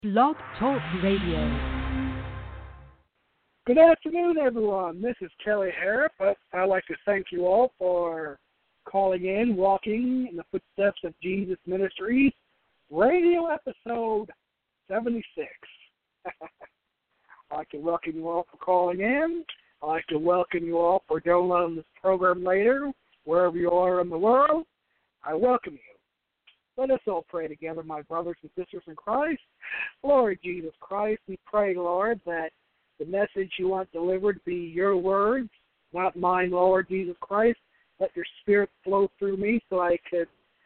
Blog Talk Radio. Good afternoon, everyone. This is Kelly Harrop. I'd like to thank you all for calling in, walking in the footsteps of Jesus Ministries, radio episode 76. I'd like to welcome you all for calling in. I'd like to welcome you all for downloading this program later, wherever you are in the world. I welcome you. Let us all pray together, my brothers and sisters in Christ. Lord Jesus Christ, we pray, Lord, that the message you want delivered be your words, not mine, Lord Jesus Christ. Let your spirit flow through me so I could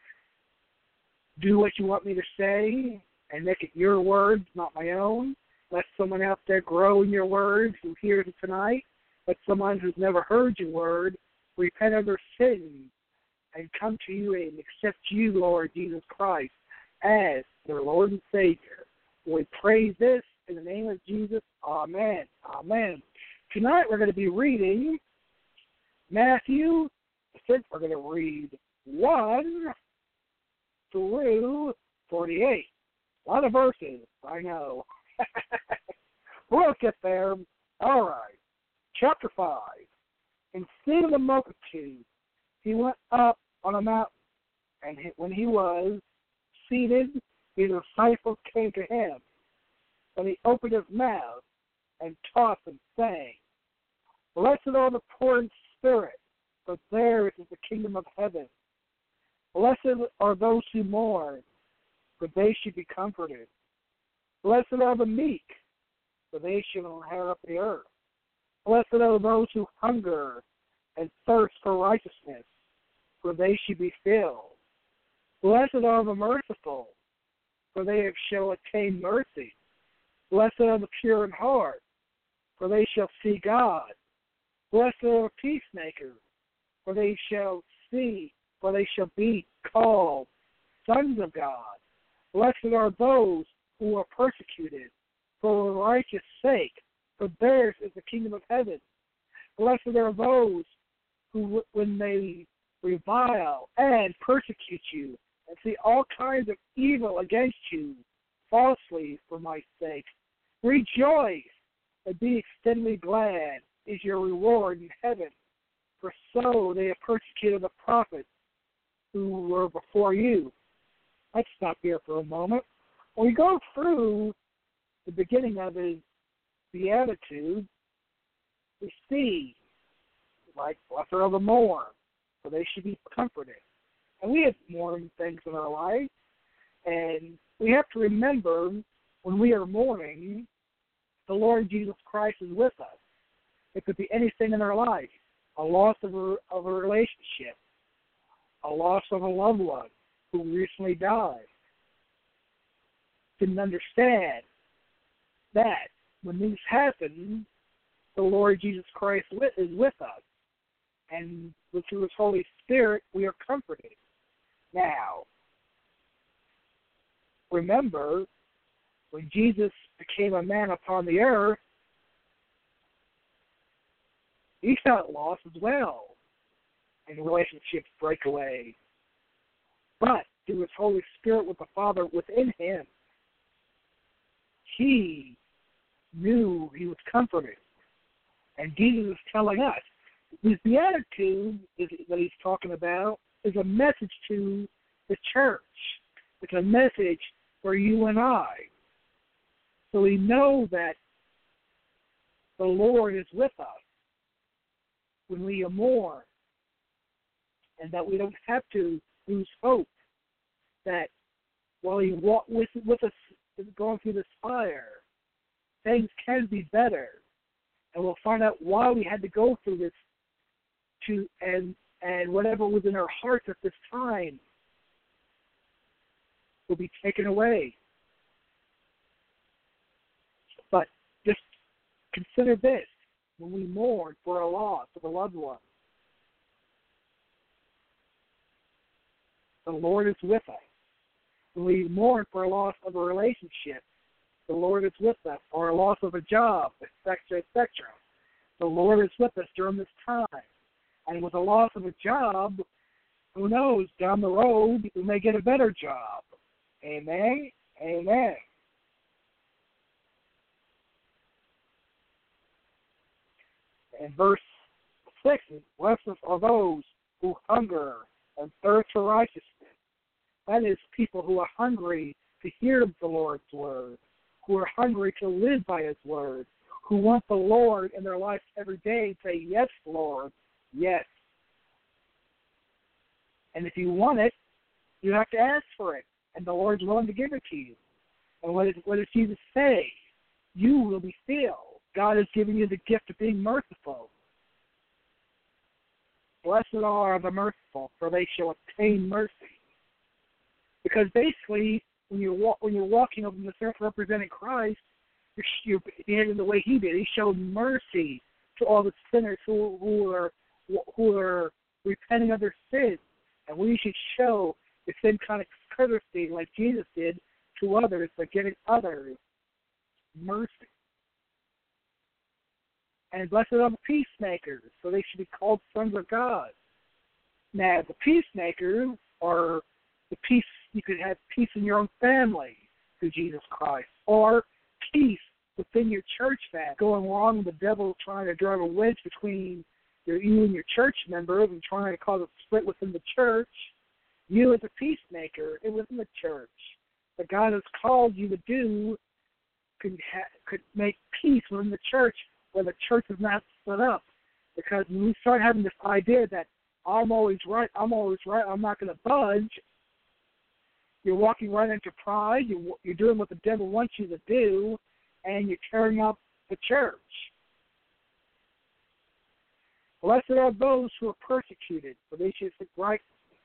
do what you want me to say and make it your words, not my own. Let someone out there grow in your words who hears it tonight. Let someone who's never heard your word repent of their sins and come to you and accept you, Lord Jesus Christ, as their Lord and Savior. We praise this in the name of Jesus. Amen. Amen. Tonight we're going to be reading Matthew. We're going to read 1 through 48. A lot of verses, I know. We'll get there. All right. Chapter 5. And seeing the multitude, he went up on a mountain, and when he was seated, his disciples came to him. And he opened his mouth and taught them, saying, Blessed are the poor in spirit, for theirs is the kingdom of heaven. Blessed are those who mourn, for they should be comforted. Blessed are the meek, for they shall inherit the earth. Blessed are those who hunger and thirst for righteousness, for they should be filled. Blessed are the merciful, for they shall attain mercy. Blessed are the pure in heart, for they shall see God. Blessed are the peacemakers, for they shall be called sons of God. Blessed are those who are persecuted for righteous sake, for theirs is the kingdom of heaven. Blessed are those who, when they revile and persecute you, and see all kinds of evil against you, falsely for my sake, rejoice and be exceedingly glad, is your reward in heaven. For so they have persecuted the prophets who were before you. Let's stop here for a moment. When we go through the beginning of his beatitude, we see, like, blessed are the mourn, for they should be comforted. And we have mourning things in our life, and we have to remember when we are mourning, the Lord Jesus Christ is with us. It could be anything in our life, a loss of a relationship, a loss of a loved one who recently died. Didn't understand that when these happen, the Lord Jesus Christ is with us. And through his Holy Spirit, we are comforted. Now, remember, when Jesus became a man upon the earth, he felt loss as well, and relationships break away. But through his Holy Spirit with the Father within him, he knew he was comforted. And Jesus is telling us, this beatitude that he's talking about is a message to the church. It's a message for you and I. So we know that the Lord is with us when we mourn, and that we don't have to lose hope, that while he walked with us going through this fire, things can be better. And we'll find out why we had to go through this, and whatever was in our hearts at this time will be taken away. But just consider this: when we mourn for a loss of a loved one, the Lord is with us. When we mourn for a loss of a relationship, the Lord is with us, or a loss of a job, etc., etc. The Lord is with us during this time. And with a loss of a job, who knows, down the road, we may get a better job. Amen? Amen. And verse 6 is, blessed are those who hunger and thirst for righteousness. That is, people who are hungry to hear the Lord's word, who are hungry to live by his word, who want the Lord in their life every day and say, yes, Lord, yes. And if you want it, you have to ask for it, and the Lord's willing to give it to you. And what does Jesus say? You will be filled. God has given you the gift of being merciful. Blessed are the merciful, for they shall obtain mercy. Because basically, when you're walking over the earth representing Christ, you're behaving the way he did. He showed mercy to all the sinners who are repenting of their sins. And we should show the same kind of courtesy like Jesus did to others by giving others mercy. And blessed are the peacemakers, for they should be called sons of God. Now, the peacemakers are the peace. You could have peace in your own family through Jesus Christ, or peace within your church family. Going wrong with the devil trying to drive a wedge between you and your church members and trying to cause a split within the church. You as a peacemaker within the church that God has called you to do could make peace within the church where the church is not split up. Because when we start having this idea that I'm always right, I'm not going to budge, you're walking right into pride, you're doing what the devil wants you to do, and you're tearing up the church. Blessed are those who are persecuted, for they shall seek righteousness.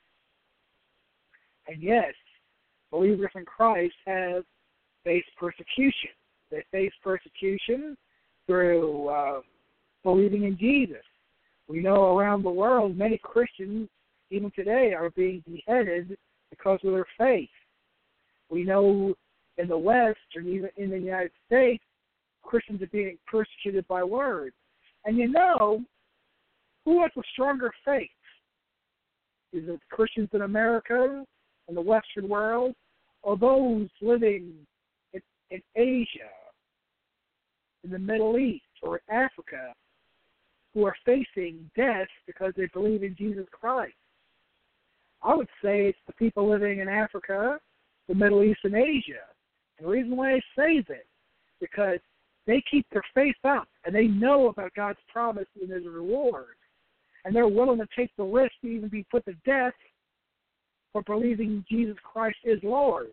And yes, believers in Christ have faced persecution. They face persecution through believing in Jesus. We know around the world many Christians, even today, are being beheaded because of their faith. We know in the West, or even in the United States, Christians are being persecuted by words. And you know, who has a stronger faith? Is it Christians in America, in the Western world, or those living in Asia, in the Middle East, or in Africa, who are facing death because they believe in Jesus Christ? I would say it's the people living in Africa, the Middle East, and Asia. And the reason why I say that, because they keep their faith up, and they know about God's promise and his reward. And they're willing to take the risk to even be put to death for believing Jesus Christ is Lord.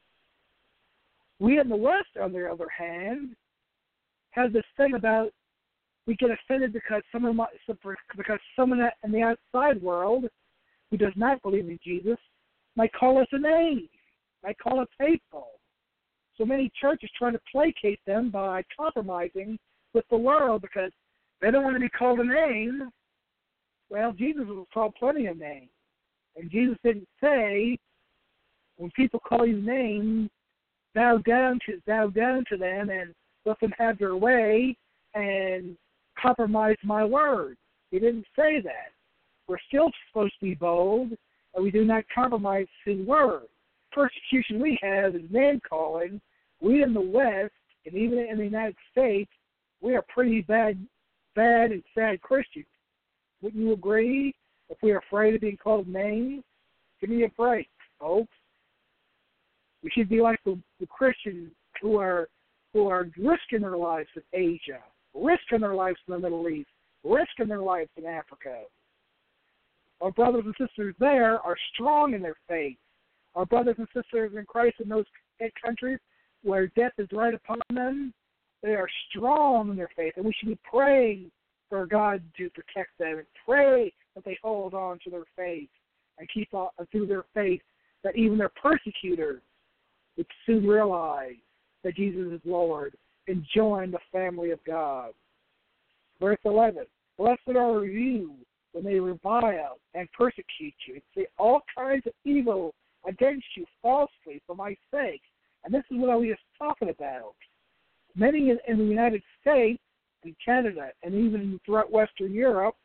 We in the West, on the other hand, have this thing about we get offended because someone in the outside world who does not believe in Jesus might call us a name, might call us hateful. So many churches try to placate them by compromising with the world because they don't want to be called a name. Well, Jesus was called plenty of names. And Jesus didn't say, when people call you names, bow down to them and let them have their way and compromise my word. He didn't say that. We're still supposed to be bold, and we do not compromise his word. Persecution we have is name-calling. We in the West, and even in the United States, we are pretty bad and sad Christians. Wouldn't you agree? If we are afraid of being called names, give me a break, folks. We should be like the Christians who are risking their lives in Asia, risking their lives in the Middle East, risking their lives in Africa. Our brothers and sisters there are strong in their faith. Our brothers and sisters in Christ in those countries where death is right upon them, they are strong in their faith, and we should be praying for God to protect them and pray that they hold on to their faith and keep on through their faith, that even their persecutors would soon realize that Jesus is Lord and join the family of God. Verse 11, blessed are you when they revile and persecute you and say all kinds of evil against you falsely for my sake. And this is what I was talking about. Many in the United States and Canada and even throughout Western Europe,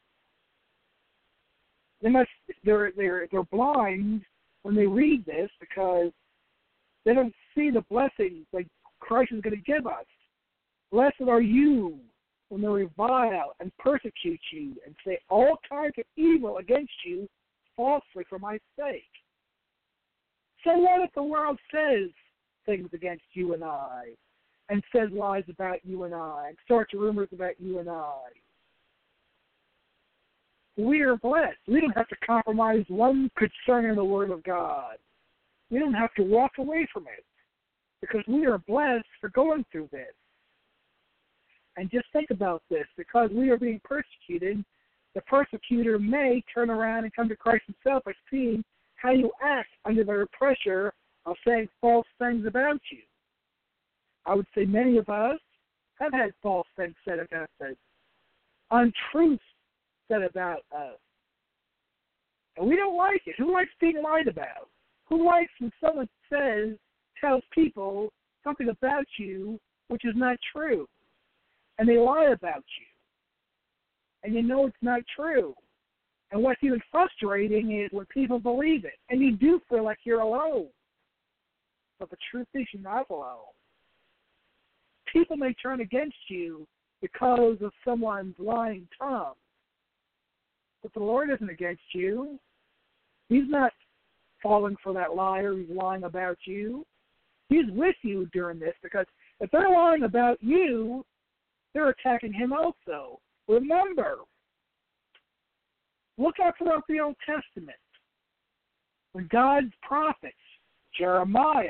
they're blind when they read this because they don't see the blessings like Christ is going to give us. Blessed are you when they revile and persecute you and say all kinds of evil against you falsely for my sake. So what if the world says things against you and I, and says lies about you and I, and starts rumors about you and I? We are blessed. We don't have to compromise one concerning the Word of God. We don't have to walk away from it because we are blessed for going through this. And just think about this. Because we are being persecuted, the persecutor may turn around and come to Christ himself by seeing how you act under the pressure of saying false things about you. I would say many of us have had false things said about us, untruths said about us. And we don't like it. Who likes being lied about? Who likes when someone tells people something about you which is not true? And they lie about you. And you know it's not true. And what's even frustrating is when people believe it. And you do feel like you're alone. But the truth is you're not alone. People may turn against you because of someone's lying tongue. But the Lord isn't against you. He's not falling for that liar who's lying about you. He's with you during this, because if they're lying about you, they're attacking him also. Remember, look out throughout the Old Testament. When God's prophets, Jeremiah,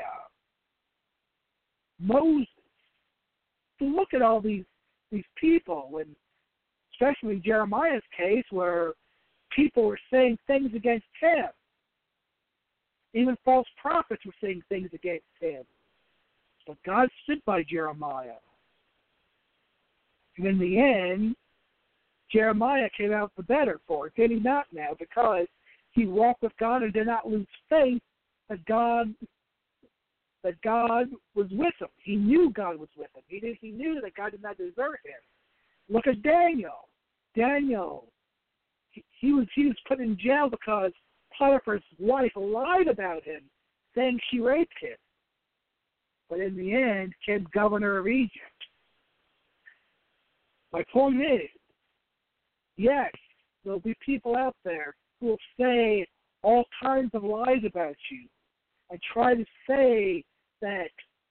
Moses, so look at all these people, and especially Jeremiah's case, where people were saying things against him. Even false prophets were saying things against him. But God stood by Jeremiah. And in the end, Jeremiah came out the better for it, did he not now? Because he walked with God and did not lose faith that God was with him. He knew God was with him. He knew that God did not desert him. Look at Daniel. Daniel, he was put in jail because Potiphar's wife lied about him, saying she raped him. But in the end, became governor of Egypt. My point is, yes, there'll be people out there who will say all kinds of lies about you and try to say that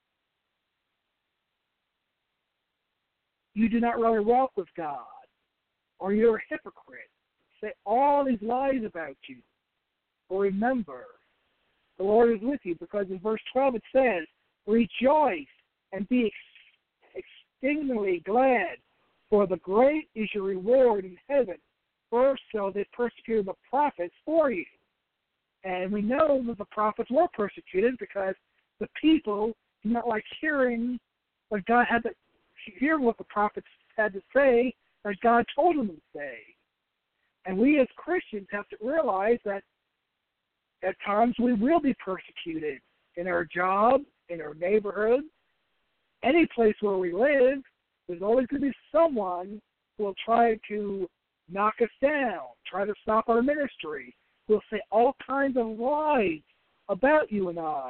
you do not really walk with God or you're a hypocrite. Say all these lies about you. But remember, the Lord is with you, because in verse 12 it says, rejoice and be exceedingly glad, for the great is your reward in heaven. First, so they persecuted the prophets for you. And we know that the prophets were persecuted because the people did not like hearing what God had to hear, what the prophets had to say, that God told them to say. And we as Christians have to realize that at times we will be persecuted in our job, in our neighborhood, any place where we live. There's always going to be someone who will try to knock us down, try to stop our ministry, who will say all kinds of lies about you and I.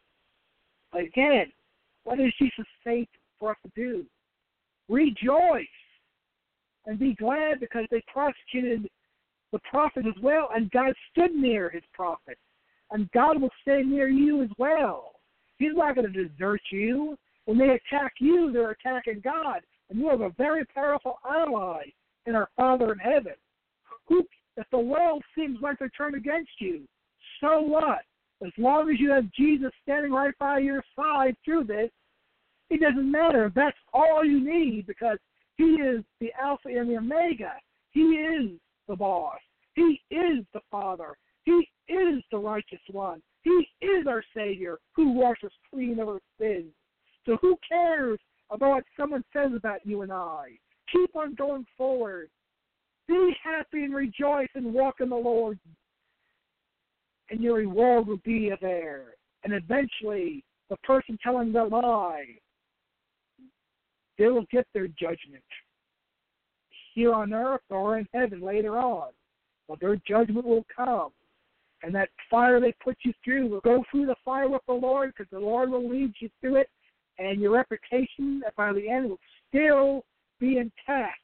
Again, what does Jesus say for us to do? Rejoice and be glad, because they persecuted the prophet as well, and God stood near his prophet. And God will stay near you as well. He's not going to desert you. When they attack you, they're attacking God. And you have a very powerful ally in our Father in heaven. If the world seems like they're turned against you, so what? As long as you have Jesus standing right by your side through this, it doesn't matter. That's all you need, because he is the Alpha and the Omega. He is the boss. He is the Father. He is the righteous one. He is our Savior who washes clean of our sins. So who cares about what someone says about you and I? Keep on going forward. Be happy and rejoice and walk in the Lord, and your reward will be there. And eventually, the person telling the lie, they will get their judgment here on earth or in heaven later on. But their judgment will come. And that fire they put you through will go through the fire with the Lord, because the Lord will lead you through it. And your reputation by the end will still be intact.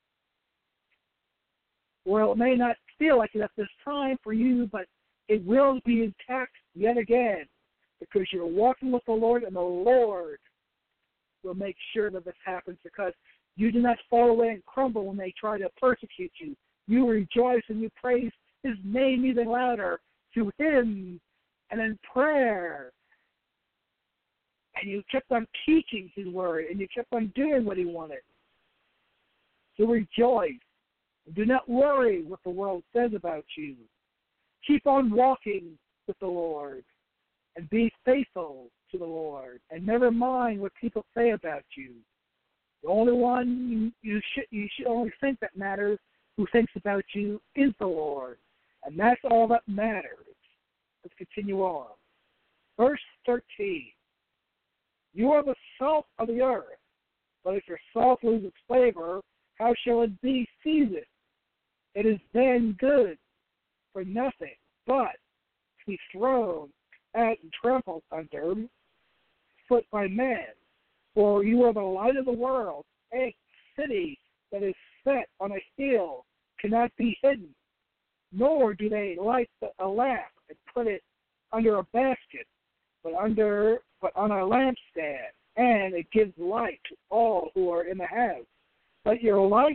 Well, it may not feel like it at this time for you, but it will be intact yet again because you're walking with the Lord, and the Lord will make sure that this happens because you do not fall away and crumble when they try to persecute you. You rejoice and you praise His name even louder through Him and in prayer. And you kept on teaching His word, and you kept on doing what He wanted. So rejoice. Do not worry what the world says about you. Keep on walking with the Lord and be faithful to the Lord and never mind what people say about you. The only one you should only think that matters who thinks about you is the Lord. And that's all that matters. Let's continue on. Verse 13. You are the salt of the earth, but if your salt loses its flavor, how shall it be seasoned? It is then good for nothing but to be thrown out and trampled under foot by men. For you are the light of the world. A city that is set on a hill cannot be hidden, nor do they light a lamp and put it under a basket, but on a lampstand, and it gives light to all who are in the house. Let your light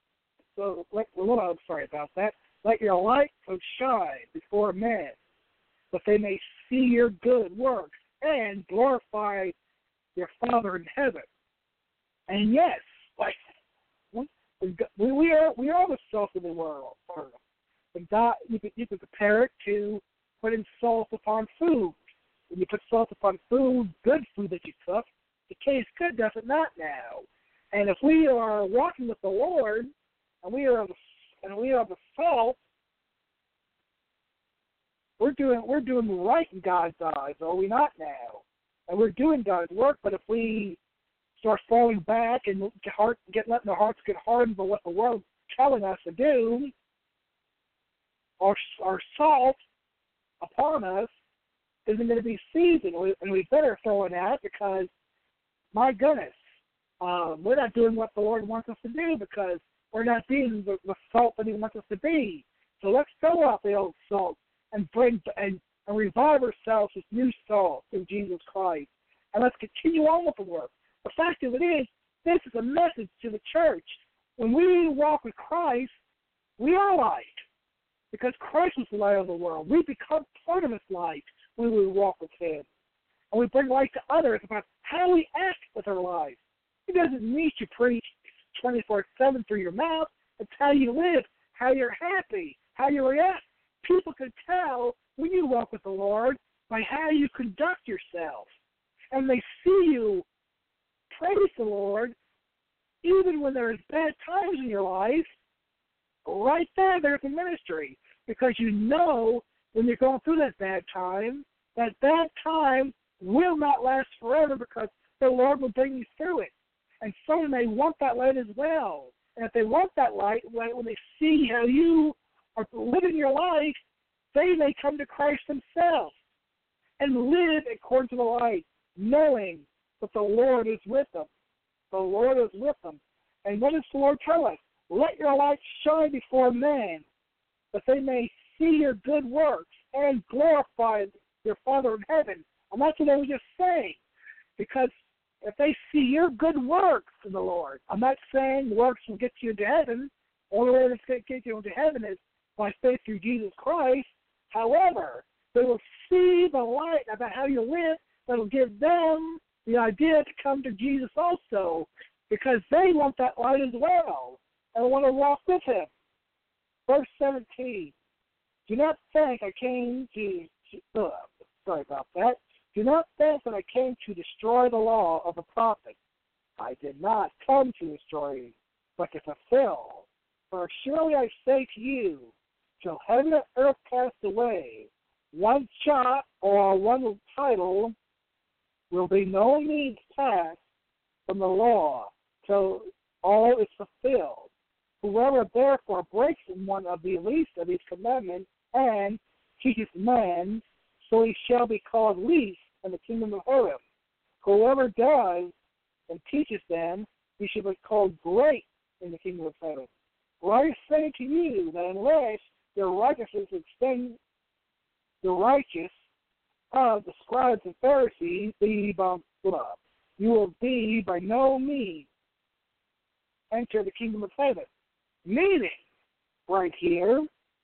Let your light so shine before men, that they may see your good works and glorify your Father in heaven. And yes, we are the salt of the world. And God, you could compare it to putting salt upon food. When you put salt upon food, good food that you cook, it tastes good, does it not now? And if we are walking with the Lord, and we are the salt, we're doing right in God's eyes, are we not now? And we're doing God's work. But if we start falling back and letting our hearts get hardened by what the world's telling us to do, our salt upon us isn't going to be seasoned, and we better throw it out because, my goodness, we're not doing what the Lord wants us to do because we're not being the salt that He wants us to be. So let's throw out the old salt and revive ourselves with new salt through Jesus Christ. And let's continue on with the work. The fact of it is, this is a message to the church. When we walk with Christ, we are light because Christ is the light of the world. We become part of His light when we walk with Him. And we bring light to others about how we act with our lives. He doesn't need to preach 24/7 through your mouth. It's how you live, how you're happy, how you react. People can tell when you walk with the Lord by how you conduct yourself. And they see you praise the Lord even when there's bad times in your life. Right there's a ministry. Because you know when you're going through that bad time will not last forever because the Lord will bring you through it. And some may want that light as well. And if they want that light, when they see how you are living your life, they may come to Christ themselves and live according to the light, knowing that the Lord is with them. The Lord is with them. And what does the Lord tell us? Let your light shine before men, that they may see your good works and glorify your Father in heaven. And that's what I was just saying. Because if they see your good works in the Lord, I'm not saying works will get you into heaven. The only way to get you into heaven is by faith through Jesus Christ. However, they will see the light about how you live that will give them the idea to come to Jesus also because they want that light as well and want to walk with Him. Verse 17, do not think I came to Do not think that I came to destroy the law of the prophets. I did not come to destroy, but to fulfill. For surely I say to you, till heaven and earth pass away, one jot or one title will be no means passed from the law till all is fulfilled. Whoever therefore breaks one of the least of these commandments and teaches men, so he shall be called least in the kingdom of heaven. Whoever does and teaches them, you shall be called great in the kingdom of heaven. For I say to you that unless your righteousness extends the righteous of the scribes and Pharisees, you will be by no means enter the kingdom of heaven. Meaning, right here,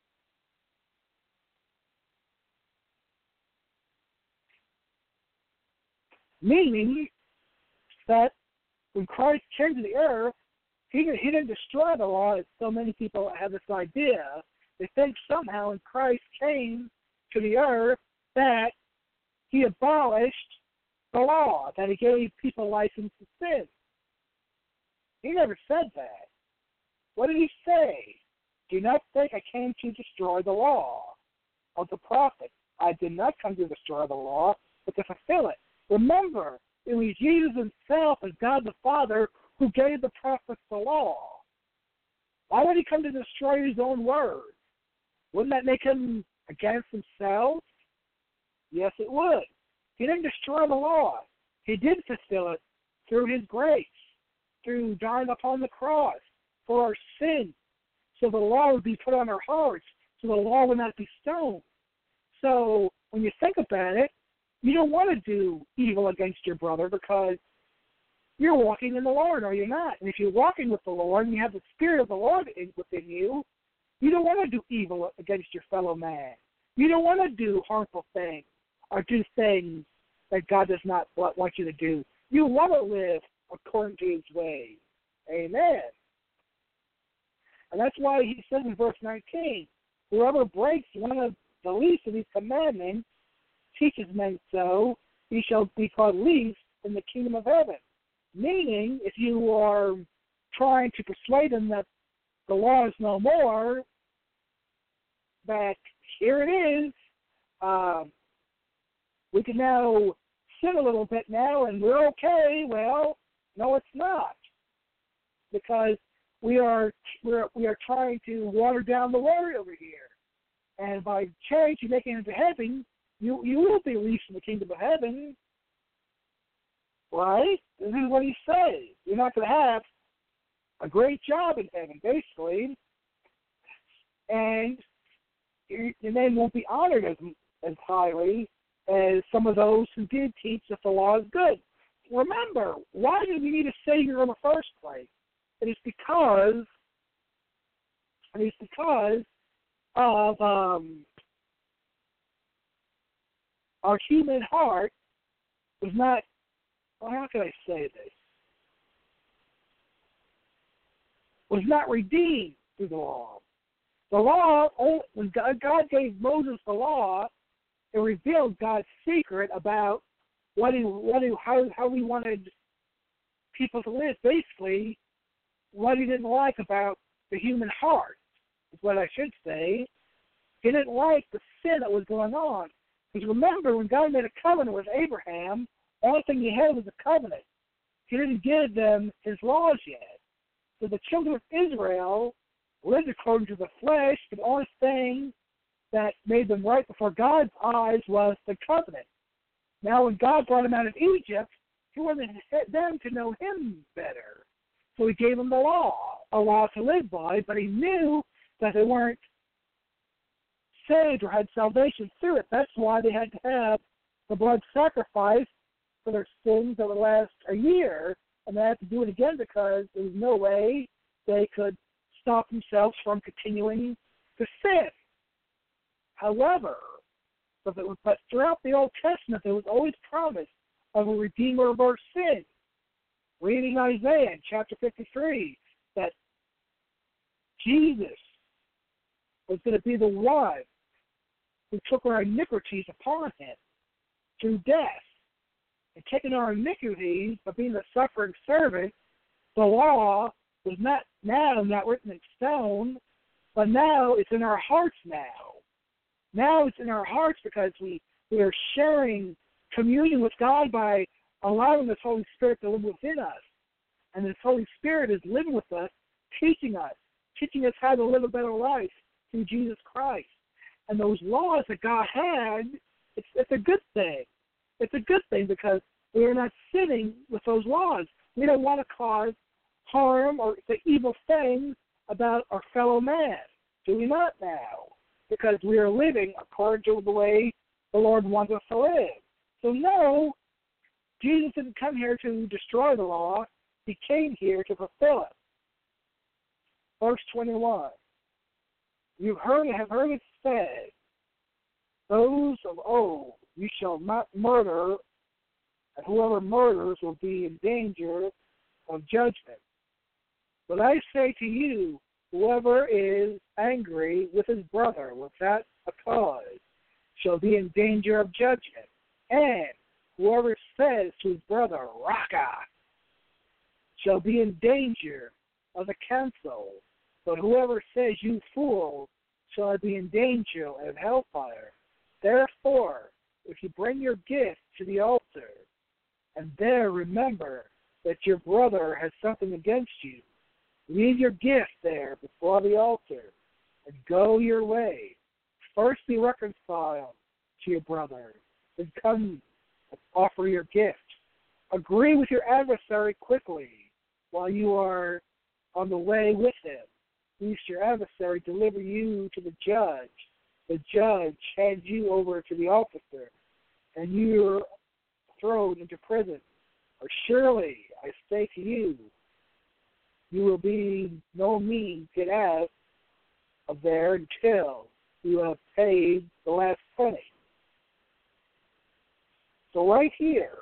that when Christ came to the earth, he didn't destroy the law, as so many people have this idea. They think somehow when Christ came to the earth that he abolished the law, that he gave people license to sin. He never said that. What did he say? Do not think I came to destroy the law of the prophet. I did not come to destroy the law, but to fulfill it. Remember, it was Jesus himself as God the Father who gave the prophets the law. Why would he come to destroy his own word? Wouldn't that make him against himself? Yes, it would. He didn't destroy the law. He did fulfill it through his grace, through dying upon the cross for our sins, so the law would be put on our hearts, so the law would not be stoned. So when you think about it, you don't want to do evil against your brother because you're walking in the Lord, or you're not. And if you're walking with the Lord and you have the Spirit of the Lord within you, you don't want to do evil against your fellow man. You don't want to do harmful things or do things that God does not want you to do. You want to live according to his ways. Amen. And that's why he says in verse 19, whoever breaks one of the least of these commandments, teaches men so, he shall be called least in the kingdom of heaven. Meaning, if you are trying to persuade them that the law is no more, that here it is, we can now sin a little bit now and we're okay. Well, no, it's not, because we are trying to water down the word over here, and by change you making it into heaven, you will be least in the kingdom of heaven, right? This is what he says. You're not going to have a great job in heaven, basically, and your name won't be honored as highly as some of those who did teach that the law is good. Remember, why do we need a Savior in the first place? It is because of our human heart was not, well, how can I say this? Was not redeemed through the law. The law, when God gave Moses the law, it revealed God's secret about how he wanted people to live. Basically, what he didn't like about the human heart is what I should say. He didn't like the sin that was going on. Because remember, when God made a covenant with Abraham, the only thing he had was a covenant. He didn't give them his laws yet. So the children of Israel lived according to the flesh. The only thing that made them right before God's eyes was the covenant. Now, when God brought them out of Egypt, he wanted them to know him better. So he gave them the law, a law to live by, but he knew that they weren't saved or had salvation through it. That's why they had to have the blood sacrifice for their sins that would last a year, and they had to do it again because there was no way they could stop themselves from continuing to sin. However, but throughout the Old Testament, there was always promise of a Redeemer of our sin. Reading Isaiah in chapter 53, that Jesus was going to be the one who took our iniquities upon him through death. And taking our iniquities, by being the suffering servant, the law was not written in stone, but now it's in our hearts now. Now it's in our hearts because we are sharing communion with God by allowing this Holy Spirit to live within us. And this Holy Spirit is living with us, teaching us how to live a better life through Jesus Christ. And those laws that God had, it's a good thing. It's a good thing because we are not sinning with those laws. We don't want to cause harm or say evil things about our fellow man. Do we not now? Because we are living according to the way the Lord wants us to live. So no, Jesus didn't come here to destroy the law. He came here to fulfill it. Verse 21. You have heard it said, those of old, you shall not murder, and whoever murders will be in danger of judgment. But I say to you, whoever is angry with his brother without a cause shall be in danger of judgment. And whoever says to his brother, Raka, shall be in danger of the council. But whoever says, you fool, shall be in danger of hellfire. Therefore, if you bring your gift to the altar, and there remember that your brother has something against you, leave your gift there before the altar, and go your way. First be reconciled to your brother, then come and offer your gift. Agree with your adversary quickly while you are on the way with him, lest your adversary deliver you to the judge. The judge hands you over to the officer, and you are thrown into prison. Or surely, I say to you, you will be no means get out of there until you have paid the last penny. So right here,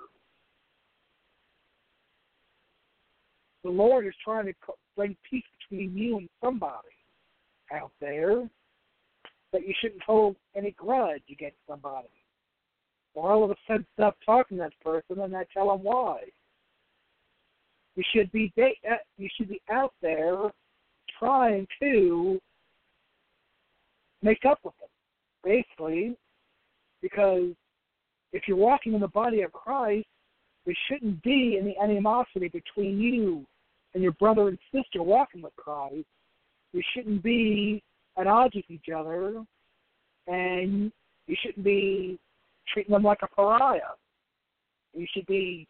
the Lord is trying to bring peace between you and somebody out there, that you shouldn't hold any grudge against somebody. Or all of a sudden stop talking to that person and not tell them why. You should be out there trying to make up with them, basically, because if you're walking in the body of Christ, there shouldn't be any animosity between you and your brother and sister walking with Christ. You shouldn't be at odds with each other, and you shouldn't be treating them like a pariah. You should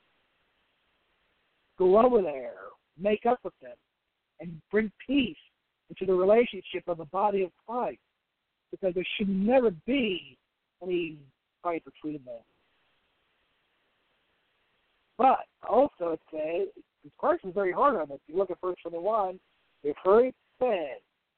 go over there, make up with them, and bring peace into the relationship of the body of Christ, because there should never be any fight between them. But also it says, Christ is very hard on this. If you look at verse 21, you've heard it said,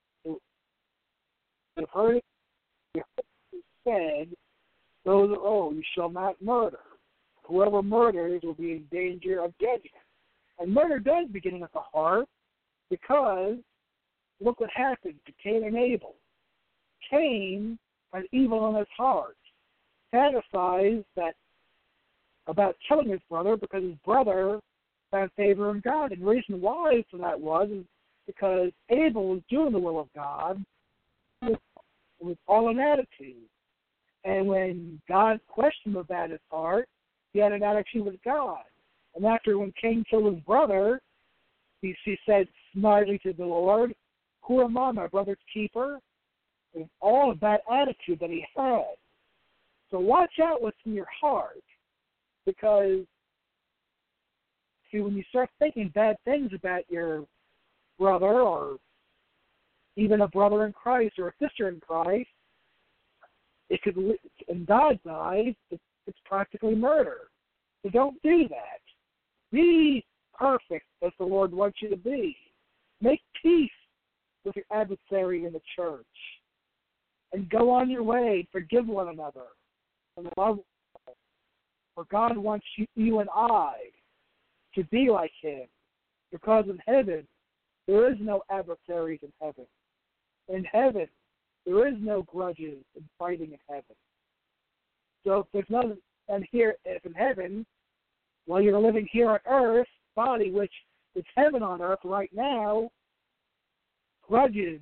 you shall not murder. Whoever murders will be in danger of judgment. And murder does begin at the heart, because look what happened to Cain and Abel. Cain had evil in his heart, fantasized that about killing his brother because his brother found favor in God. And the reason why for that was because Abel was doing the will of God with all an attitude. And when God questioned him about his heart, he had an attitude with God. And after when Cain killed his brother, he said smartly to the Lord, who am I, my brother's keeper? And all of that attitude that he had. So watch out what's in your heart, because when you start thinking bad things about your brother, or even a brother in Christ or a sister in Christ, it could, in God's eyes, it's practically murder. So don't do that. Be perfect as the Lord wants you to be. Make peace with your adversary in the church, and go on your way. Forgive one another and love one another. For God wants you and I to be like Him, because in heaven there is no adversaries in heaven. In heaven there is no grudges and fighting in heaven. So if there's nothing, and here, if in heaven, while you're living here on earth, body, which is heaven on earth right now, grudges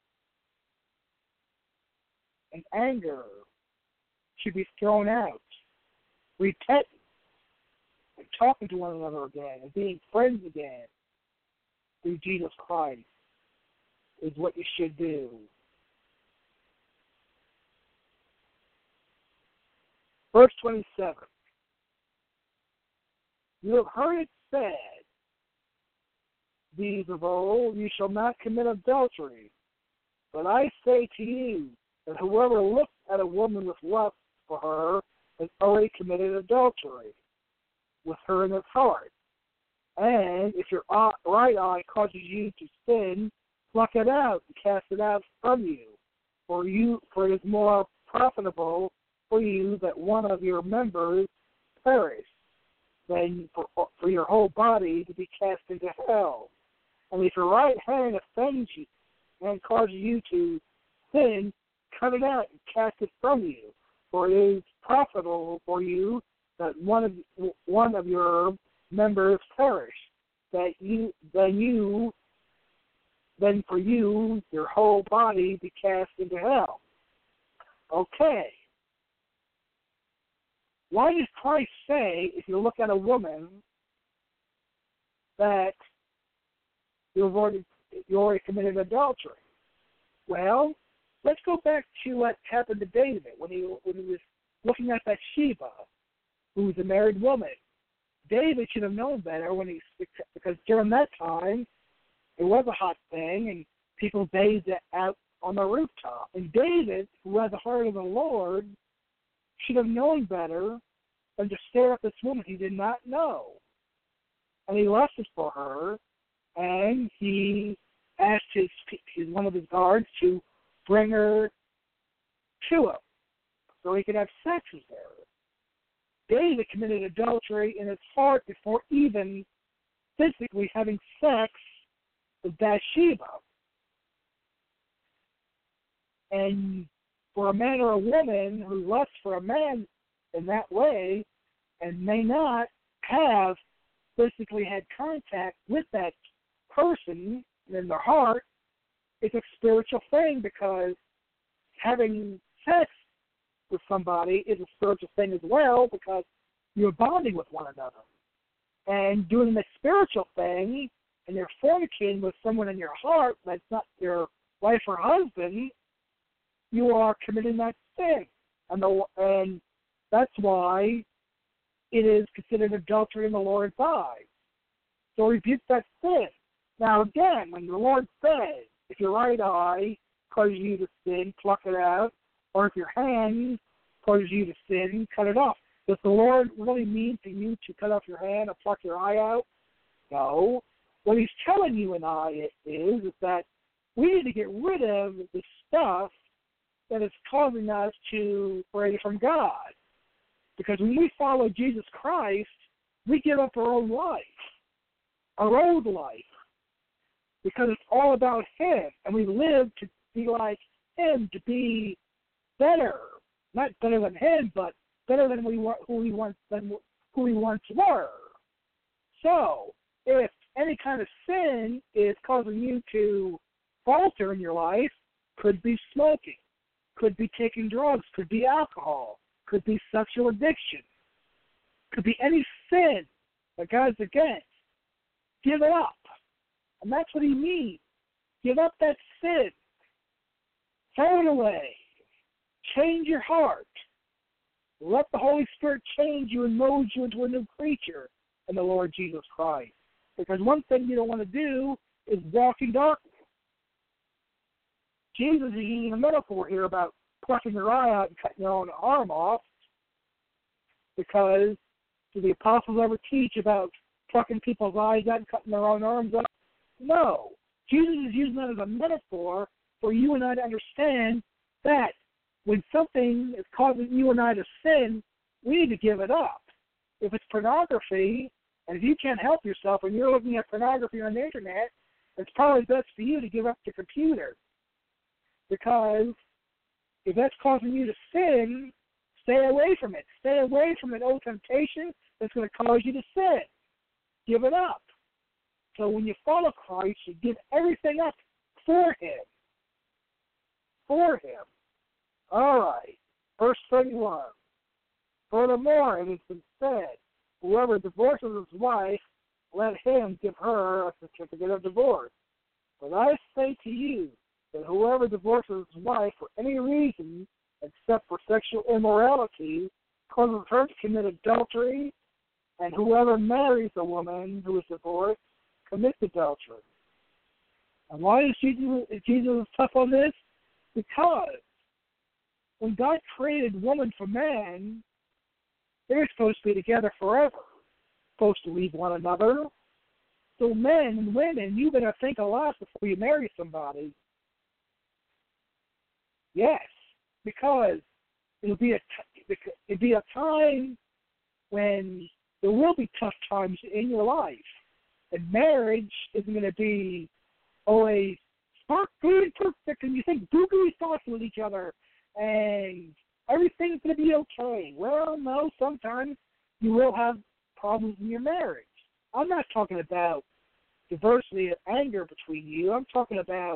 and anger should be thrown out. Repentance and talking to one another again and being friends again through Jesus Christ is what you should do. Verse 27. You have heard it said, these of old, you shall not commit adultery. But I say to you that whoever looks at a woman with lust for her has already committed adultery with her in his heart. And if your right eye causes you to sin, pluck it out and cast it out from you. For it is more profitable for you that one of your members perish than for your whole body to be cast into hell. And if your right hand offends you and causes you to sin, cut it out and cast it from you. For it is profitable for you that one of your members perish, than for you your whole body be cast into hell. Okay. Why does Christ say, if you look at a woman, that you've already committed adultery? Well, let's go back to what happened to David when he was looking at Bathsheba, who was a married woman. David should have known better because during that time it was a hot thing and people bathed out on the rooftop. And David, who had the heart of the Lord, should have known better than to stare at this woman he did not know. And he lusted for her, and he asked one of his guards to bring her to him so he could have sex with her. David committed adultery in his heart before even physically having sex with Bathsheba. And for a man or a woman who lusts for a man in that way and may not have physically had contact with that person in their heart, it's a spiritual thing, because having sex with somebody is a spiritual thing as well, because you're bonding with one another. And doing the spiritual thing and you're fornicating with someone in your heart that's not your wife or husband, you are committing that sin. And that's why it is considered adultery in the Lord's eyes. So rebuke that sin. Now again, when the Lord says, if your right eye causes you to sin, pluck it out, or if your hand causes you to sin, cut it off. Does the Lord really mean for you to cut off your hand or pluck your eye out? No. What he's telling you and I is that we need to get rid of the stuff that is causing us to break from God. Because when we follow Jesus Christ, we give up our own life, our old life, because it's all about Him, and we live to be like Him, to be better, not better than Him, but better than who we once were. So, if any kind of sin is causing you to falter in your life, could be smoking, could be taking drugs, could be alcohol, could be sexual addiction, could be any sin that God's against, give it up. And that's what He means. Give up that sin. Throw it away. Change your heart. Let the Holy Spirit change you and mold you into a new creature in the Lord Jesus Christ. Because one thing you don't want to do is walk in darkness. Jesus is using a metaphor here about plucking your eye out and cutting your own arm off, because do the apostles ever teach about plucking people's eyes out and cutting their own arms off? No. Jesus is using that as a metaphor for you and I to understand that when something is causing you and I to sin, we need to give it up. If it's pornography, and if you can't help yourself and you're looking at pornography on the internet, it's probably best for you to give up the computer. Because if that's causing you to sin, stay away from it. Stay away from an old temptation that's going to cause you to sin. Give it up. So when you follow Christ, you give everything up for Him. For Him. All right. Verse 31. Furthermore, it has been said, whoever divorces his wife, let him give her a certificate of divorce. But I say to you that whoever divorces his wife for any reason except for sexual immorality causes her to commit adultery, and whoever marries a woman who is divorced commits adultery. And why is Jesus tough on this? Because when God created woman for man, they were supposed to be together forever, supposed to leave one another. So men and women, you better think a lot before you marry somebody. Yes, because it'll be a time when there will be tough times in your life, and marriage isn't going to be always spark good, perfect, and you think googly thoughts with each other, and everything's going to be okay. Well, no, sometimes you will have problems in your marriage. I'm not talking about diversity of anger between you. I'm talking about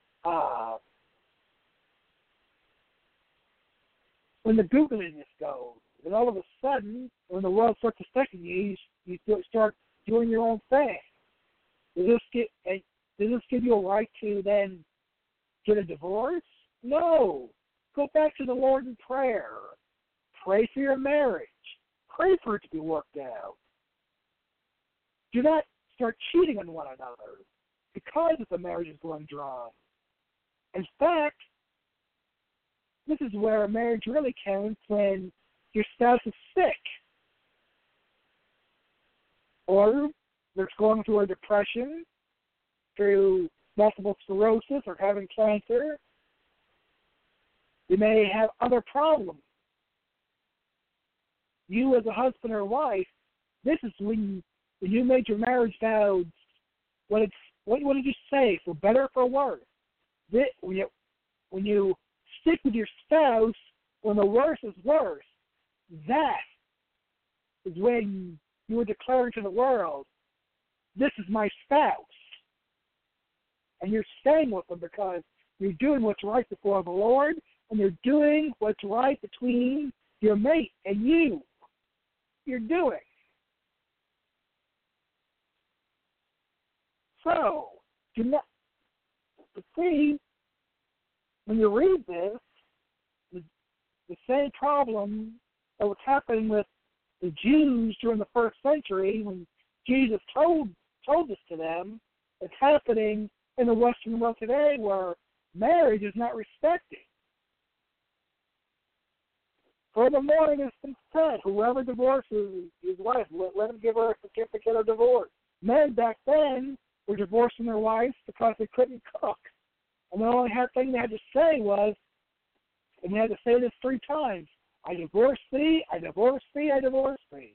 when the googliness goes, and all of a sudden, when the world starts affecting you, you start doing your own thing. Does this give you a right to then get a divorce? No. Go back to the Lord in prayer. Pray for your marriage. Pray for it to be worked out. Do not start cheating on one another because the marriage is going dry. In fact, this is where a marriage really counts when your spouse is sick, or they're going through a depression, through multiple sclerosis, or having cancer. They may have other problems. You as a husband or wife, this is when you made your marriage vows. What did you say? For better or for worse? When you stick with your spouse when the worse is worse, that is when you are declaring to the world, this is my spouse. And you're staying with them because you're doing what's right before the Lord, and you're doing what's right between your mate and you. You're doing. So, see, when you read this, the same problem that was happening with the Jews during the first century when Jesus told this to them, is happening in the Western world today where marriage is not respected. Furthermore, it has been said, whoever divorces his wife, let him give her a certificate of divorce. Men back then were divorcing their wives because they couldn't cook. And the only thing they had to say was, and they had to say this 3 times, I divorce thee, I divorce thee, I divorce thee.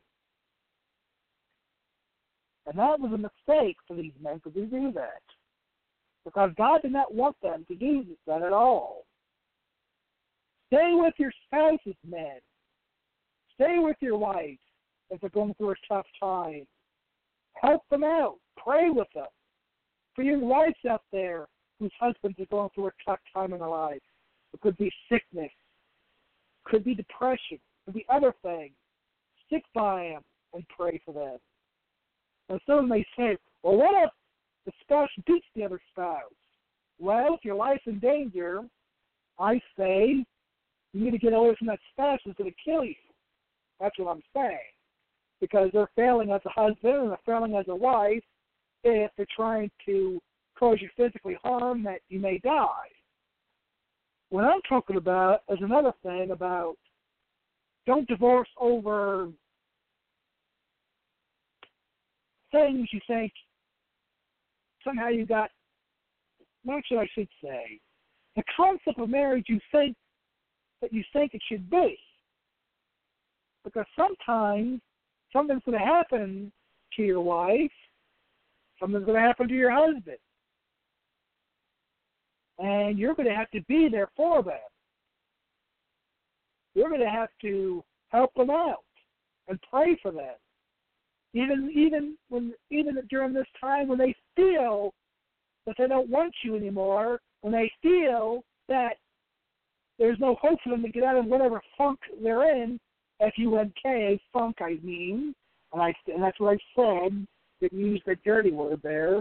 And that was a mistake for these men to do that. Because God did not want them to do that at all. Stay with your spouses, men. Stay with your wives if they're going through a tough time. Help them out. Pray with them. For your wives out there whose husbands are going through a tough time in their life. It could be sickness. It could be depression. It could be other things. Stick by them and pray for them. And some may say, well, what if the spouse beats the other spouse? Well, if your life's in danger, I say you need to get away from that spouse who's going to kill you. That's what I'm saying. Because they're failing as a husband and they're failing as a wife if they're trying to cause you physically harm that you may die. What I'm talking about is another thing about don't divorce over things you think somehow you got, what should I say? The concept of marriage you think it should be. Because sometimes something's going to happen to your wife, something's going to happen to your husband. And you're going to have to be there for them. You're going to have to help them out and pray for them. Even during this time when they feel that they don't want you anymore, when they feel that there's no hope for them to get out of whatever funk they're in, F-U-N-K, funk I mean, and that's what I said, didn't use the dirty word there.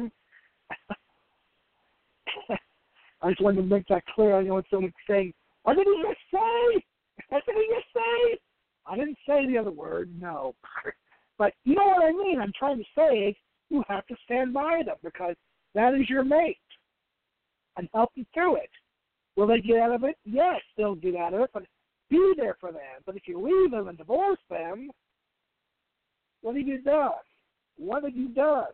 I just wanted to make that clear. I know when someone's saying, what did he just say? What did he just say? I didn't say the other word, no. But you know what I mean. I'm trying to say you have to stand by them because that is your mate and help you through it. Will they get out of it? Yes, they'll get out of it, but be there for them. But if you leave them and divorce them, what have you done? What have you done?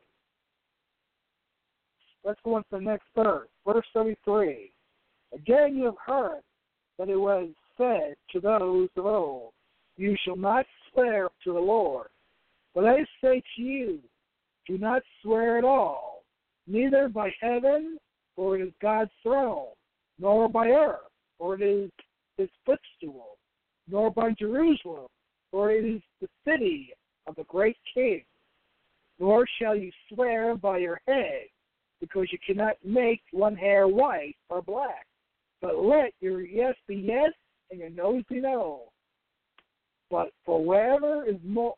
Let's go on to the next verse. Verse 33. Again you have heard that it was said to those of old, you shall not swear to the Lord. But I say to you, do not swear at all, neither by heaven, for it is God's throne, nor by earth, for it is his footstool, nor by Jerusalem, for it is the city of the great King. Nor shall you swear by your head, because you cannot make one hair white or black. But let your yes be yes, and your no be no. But for whatever is more,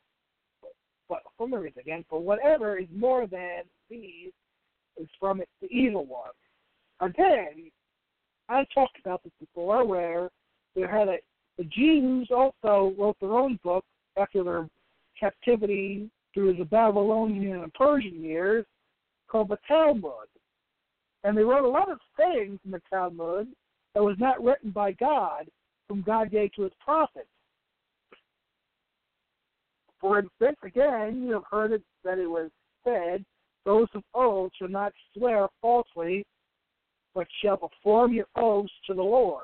for whatever is more than these is from the evil one. Again, I talked about this before, where they had the Jews also wrote their own book after their captivity through the Babylonian and Persian years, called the Talmud. And they wrote a lot of things in the Talmud that was not written by God, from God gave to his prophets. For instance, again, you have heard it that it was said, those of old shall not swear falsely, but shall perform your oaths to the Lord.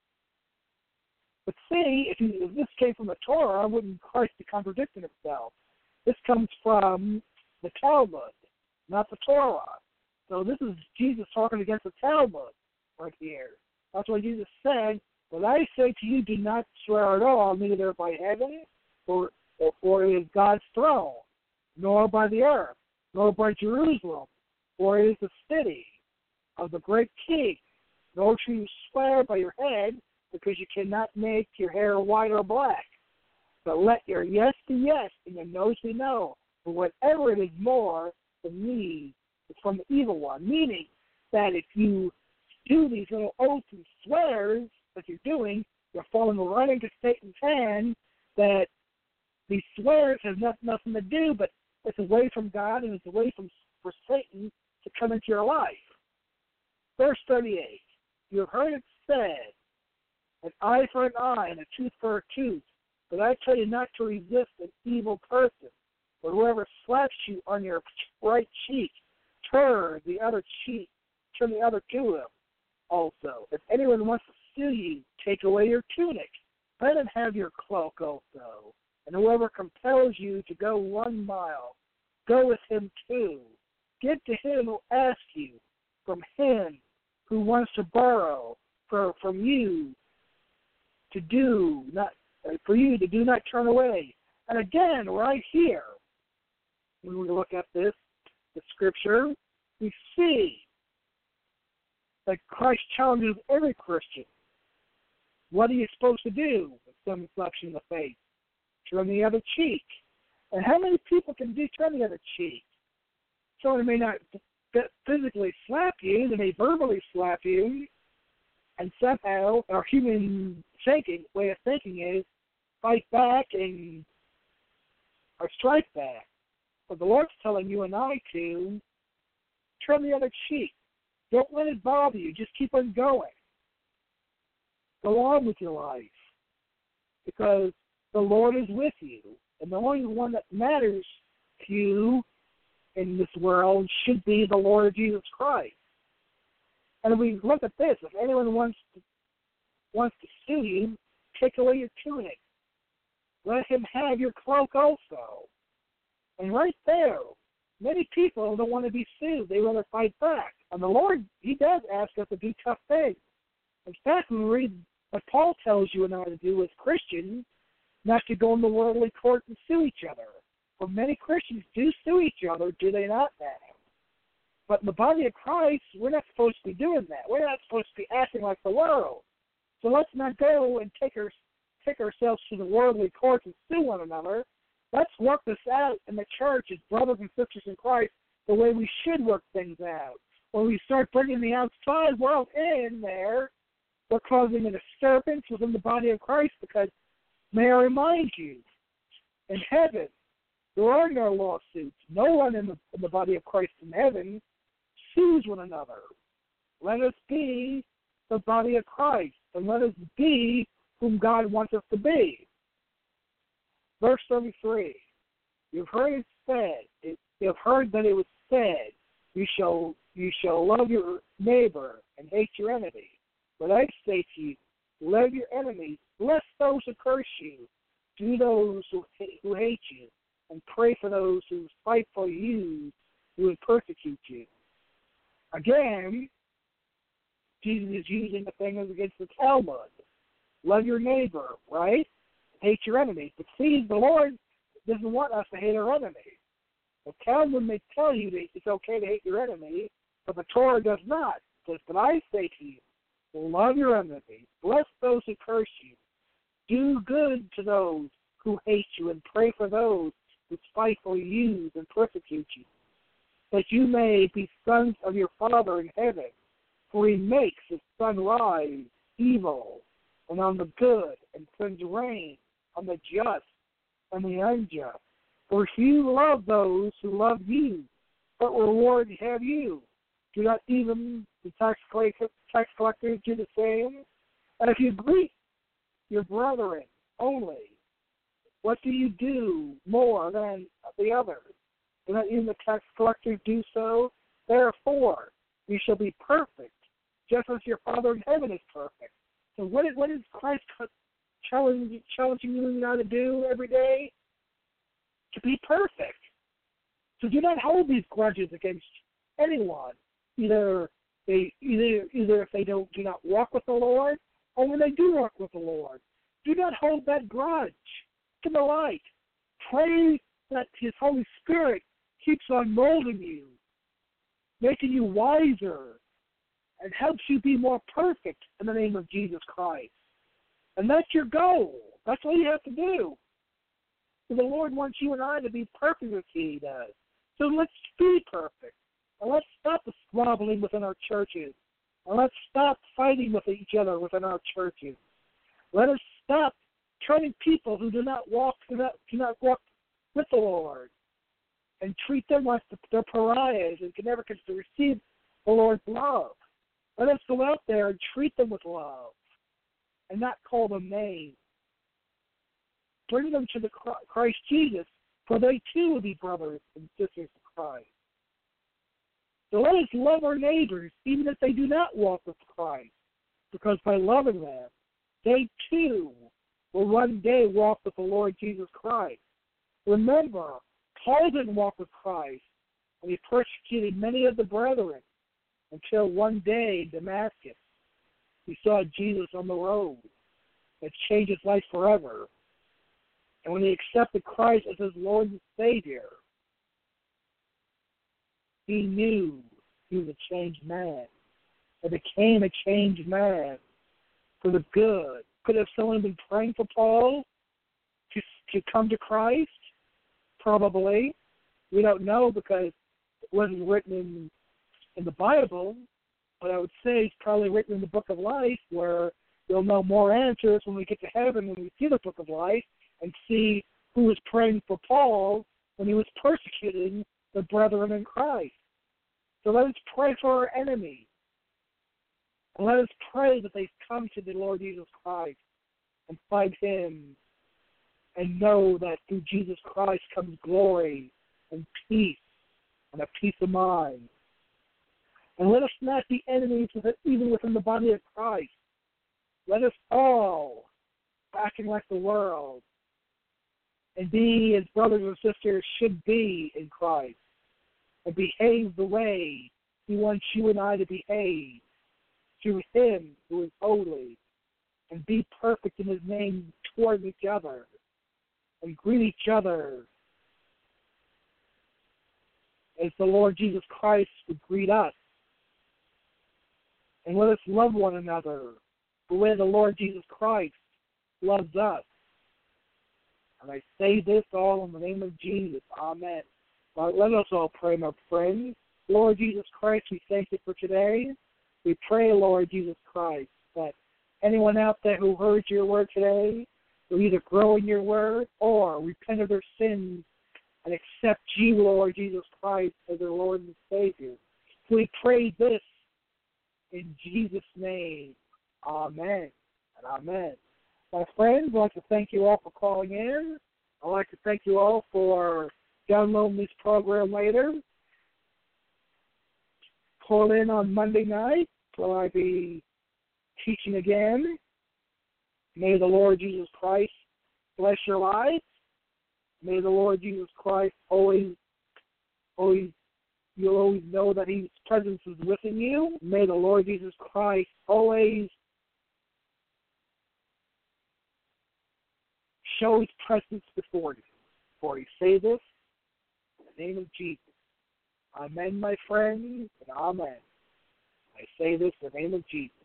But see, if this came from the Torah, wouldn't Christ be contradicting himself? This comes from the Talmud, not the Torah. So this is Jesus talking against the Talmud right here. That's why Jesus said, but I say to you, do not swear at all, neither by heaven, for it is God's throne, nor by the earth, nor by Jerusalem, for it is the city of the great King. Nor shall you swear by your head, because you cannot make your hair white or black. But let your yes be yes, and your no be no. For whatever it is more than these is from the evil one. Meaning that if you do these little oaths and swears that you're doing, you're falling right into Satan's hand, that these swears have nothing to do, but it's away from God and it's away for Satan to come into your life. Verse 38, you have heard it said, an eye for an eye and a tooth for a tooth. But I tell you not to resist an evil person. But whoever slaps you on your right cheek, turn the other to him also. If anyone wants to sue you, take away your tunic. Let him have your cloak also. And whoever compels you to go 1 mile, go with him 2. Give to him who asks you, from him who wants to borrow, from you to do not turn away. And again, right here, when we look at the scripture, we see that Christ challenges every Christian. What are you supposed to do if someone slaps you in the face? Turn the other cheek. And how many people can turn the other cheek? Someone may not physically slap you, they may verbally slap you, and somehow our human way of thinking is fight back or strike back. But the Lord's telling you and I to turn the other cheek. Don't let it bother you. Just keep on going. Go on with your life, because the Lord is with you, and the only one that matters to you in this world should be the Lord Jesus Christ. And if we look at this, if anyone wants to sue you, take away your tunic. Let him have your cloak also. And right there, many people don't want to be sued. They rather fight back. And the Lord, he does ask us to do tough things. In fact, when we read what Paul tells you and I to do as Christians, not to go in the worldly court and sue each other. For many Christians do sue each other, do they not now? But in the body of Christ, we're not supposed to be doing that. We're not supposed to be acting like the world. So let's not go and take ourselves to the worldly courts and sue one another. Let's work this out in the church as brothers and sisters in Christ the way we should work things out. When we start bringing the outside world in there, we're causing a disturbance within the body of Christ, because may I remind you, in heaven, There are no lawsuits. No one in the body of Christ in heaven sues one another. Let us be the body of Christ, and let us be whom God wants us to be. Verse 33. You've heard that it was said, you shall love your neighbor and hate your enemy. But I say to you, love your enemies, bless those who curse you, do those who hate you, and pray for those who spitefully use you and persecute you. Again, Jesus is using the thing against the Talmud. Love your neighbor, right? Hate your enemies. But see, the Lord doesn't want us to hate our enemies. The Talmud may tell you that it's okay to hate your enemy, but the Torah does not. It says, but I say to you, love your enemies, bless those who curse you, do good to those who hate you, and pray for those who spitefully use and persecute you, that you may be sons of your Father in heaven, for he makes his sun rise evil and on the good, and sends rain on the just and the unjust. For you love those who love you, what reward have you? Do not even the tax collectors do the same? And if you greet your brethren only, what do you do more than the others? Do not even the tax collectors do so? Therefore, you shall be perfect, just as your Father in heaven is perfect. So what is Christ challenging you and I to do every day? To be perfect. So do not hold these grudges against anyone, either if they do not walk with the Lord, or when they do walk with the Lord. Do not hold that grudge to the light. Pray that his Holy Spirit keeps on molding you, making you wiser, and helps you be more perfect in the name of Jesus Christ. And that's your goal. That's all you have to do. So the Lord wants you and I to be perfect as he does. So let's be perfect. And let's stop the squabbling within our churches. And let's stop fighting with each other within our churches. Let us stop turning people who do not walk with the Lord and treat them like they're pariahs and can never receive the Lord's love. Let us go out there and treat them with love and not call them names. Bring them to the Christ Jesus, for they too will be brothers and sisters of Christ. So let us love our neighbors, even if they do not walk with Christ, because by loving them, they too will one day walk with the Lord Jesus Christ. Remember, Paul didn't walk with Christ, and he persecuted many of the brethren until one day in Damascus, he saw Jesus on the road. It changed his life forever. And when he accepted Christ as his Lord and Savior, he knew he was a changed man. He became a changed man for the good. Could have someone been praying for Paul to come to Christ? Probably. We don't know because it wasn't written in the Bible, but I would say it's probably written in the Book of Life, where we'll know more answers when we get to heaven and we see the Book of Life and see who was praying for Paul when he was persecuting the brethren in Christ. So let us pray for our enemies. And let us pray that they come to the Lord Jesus Christ and find him and know that through Jesus Christ comes glory and peace and a peace of mind. And let us not be enemies even within the body of Christ. Let us all, acting like the world, and be as brothers and sisters should be in Christ, and behave the way he wants you and I to behave, through him who is holy, and be perfect in his name toward each other, and greet each other as the Lord Jesus Christ would greet us. And let us love one another the way the Lord Jesus Christ loves us. And I say this all in the name of Jesus. Amen. Let us all pray, my friends. Lord Jesus Christ, we thank you for today. We pray, Lord Jesus Christ, that anyone out there who heard your word today will either grow in your word or repent of their sins and accept you, Lord Jesus Christ, as their Lord and Savior. We pray this in Jesus' name. Amen and amen. My friends, I'd like to thank you all for calling in. I'd like to thank you all for downloading this program later. Call in on Monday night. Will I be teaching again? May the Lord Jesus Christ bless your lives. May the Lord Jesus Christ you'll always know that His presence is within you. May the Lord Jesus Christ always show His presence before you. For you say this in the name of Jesus. Amen, my friends, and amen. I say this in the name of Jesus.